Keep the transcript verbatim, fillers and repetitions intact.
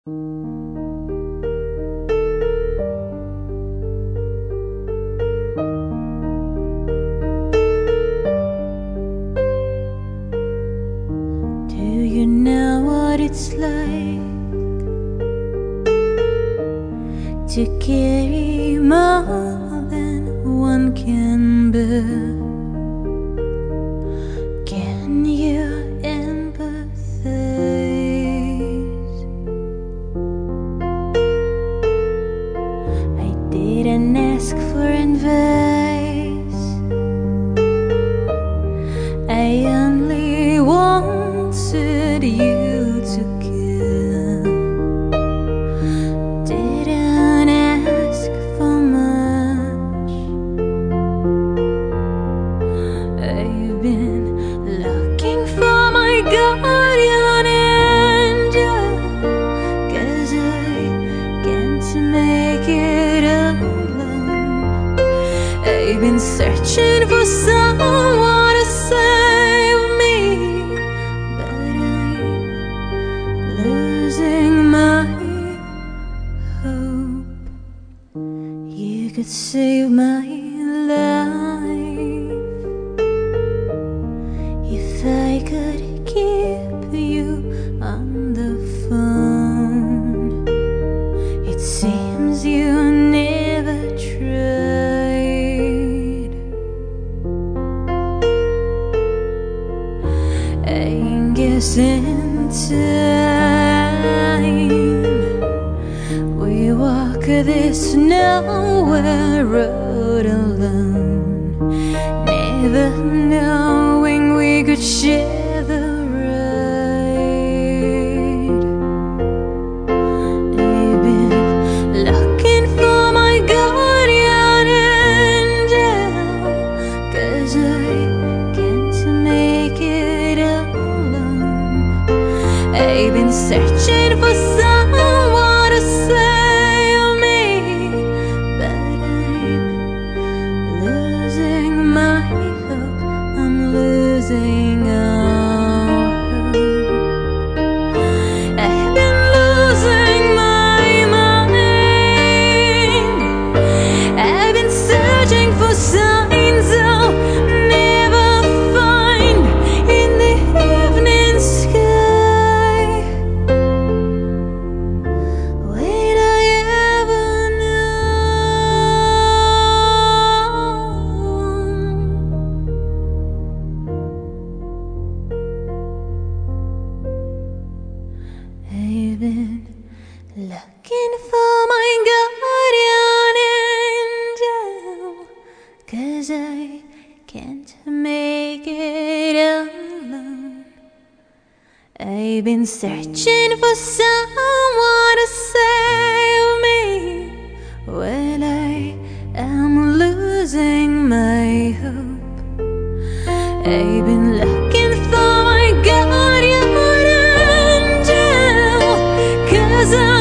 Do you know what it's like to carry more than one can bear? Can you empathize? I didn't ask for advice, I only wanted you to care. Didn't ask for much. I've been looking for my guardian angel, 'cause I can't make it alone. I've been searching for someone to save me, but I'm losing my hope. You could save my life if I could keep you on the phone. It seems you never tried. I guess in time we walk this nowhere road alone, never knowing we could share the ride. I've been looking for my guardian angel, 'cause I can't make it alone. I've been searching for someone to save me, but I'm losing my hope. I'm losing all hope. I've been losing my mind. I've been searching for signs I'll never find in the evening sky. Will I ever I've been looking for my guardian angel, 'cause I can't make it alone. I've been searching for someone to save me, well, I am losing my hope. I've been looking for my guardian angel, 'cause I